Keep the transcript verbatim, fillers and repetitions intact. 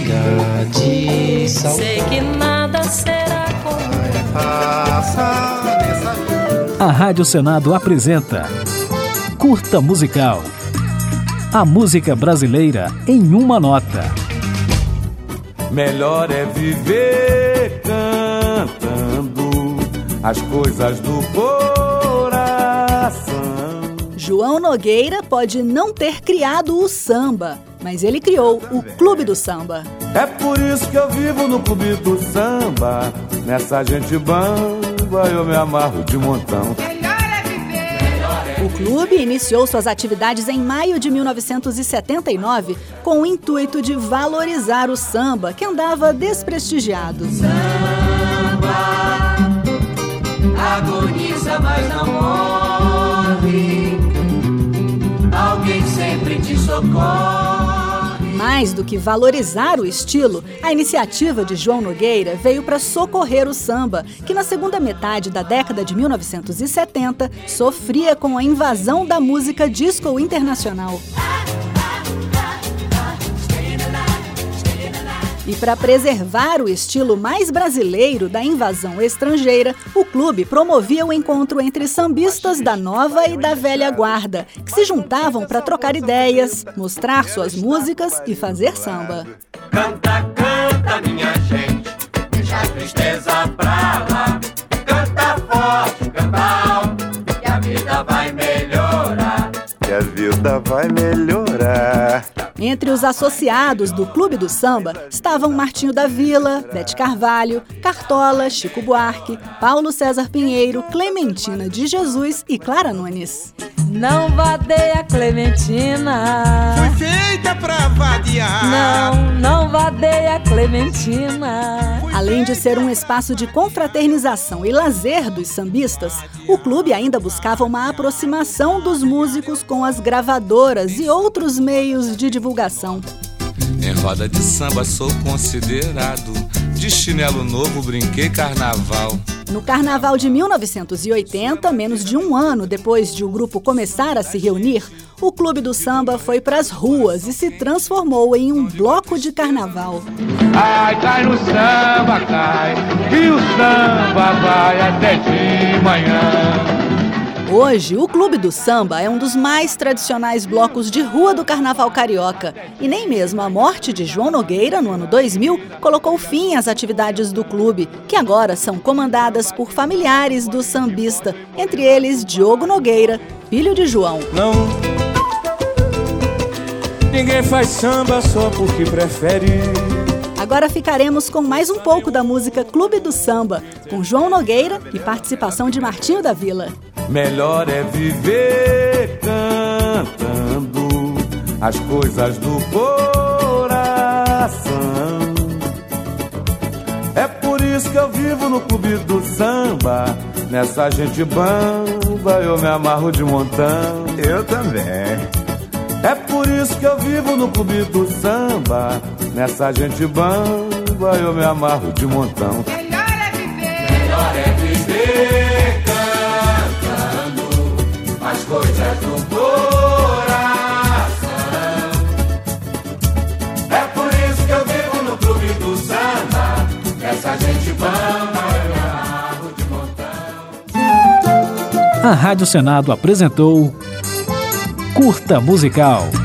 chega de saudade. Sei que nada será como A Rádio Senado apresenta Curta Musical. A música brasileira em uma nota. Melhor é viver cantando as coisas do coração. João Nogueira pode não ter criado o samba, mas ele criou o Clube do Samba. É por isso que eu vivo no Clube do Samba. Nessa gente bamba eu me amarro de montão. O clube iniciou suas atividades em maio de mil novecentos e setenta e nove com o intuito de valorizar o samba, que andava desprestigiado. Samba agoniza, mas não morre. Alguém sempre te socorre. Mais do que valorizar o estilo, a iniciativa de João Nogueira veio para socorrer o samba, que na segunda metade da década de mil novecentos e setenta sofria com a invasão da música disco internacional. E para preservar o estilo mais brasileiro da invasão estrangeira, o clube promovia o encontro entre sambistas da nova e da velha guarda, que se juntavam para trocar ideias, mostrar suas músicas e fazer samba. Canta, canta, minha gente, deixa a tristeza pra lá. Canta forte, canta alto, que a vida vai melhorar. Que a vida vai melhorar. Entre os associados do Clube do Samba estavam Martinho da Vila, Bete Carvalho, Cartola, Chico Buarque, Paulo César Pinheiro, Clementina de Jesus e Clara Nunes. Não vadeia Clementina. Foi feita pra vadiar. Não, não vadeia Clementina. Além de ser um espaço de confraternização e lazer dos sambistas, o clube ainda buscava uma aproximação dos músicos com as gravadoras e outros meios de divulgação. Em roda de samba sou considerado, de chinelo novo brinquei carnaval. No carnaval de mil novecentos e oitenta, menos de um ano depois de o grupo começar a se reunir, o Clube do Samba foi para as ruas e se transformou em um bloco de carnaval. Ai, cai no samba, cai, e o samba vai até de manhã. Hoje, o Clube do Samba é um dos mais tradicionais blocos de rua do carnaval carioca. E nem mesmo a morte de João Nogueira, no ano dois mil, colocou fim às atividades do clube, que agora são comandadas por familiares do sambista, entre eles Diogo Nogueira, filho de João. Não, ninguém faz samba só porque prefere. Agora ficaremos com mais um pouco da música Clube do Samba, com João Nogueira e participação de Martinho da Vila. Melhor é viver cantando as coisas do coração. É por isso que eu vivo no Clube do Samba. Nessa gente bamba eu me amarro de montão. Eu também. É por isso que eu vivo no Clube do Samba. Nessa gente bamba eu me amarro de montão. Melhor é viver, melhor é viver as coisas do coração. É por isso que eu vivo no Clube do Samba. Essa gente bamba eu me amarro de montão. A Rádio Senado apresentou Curta Musical.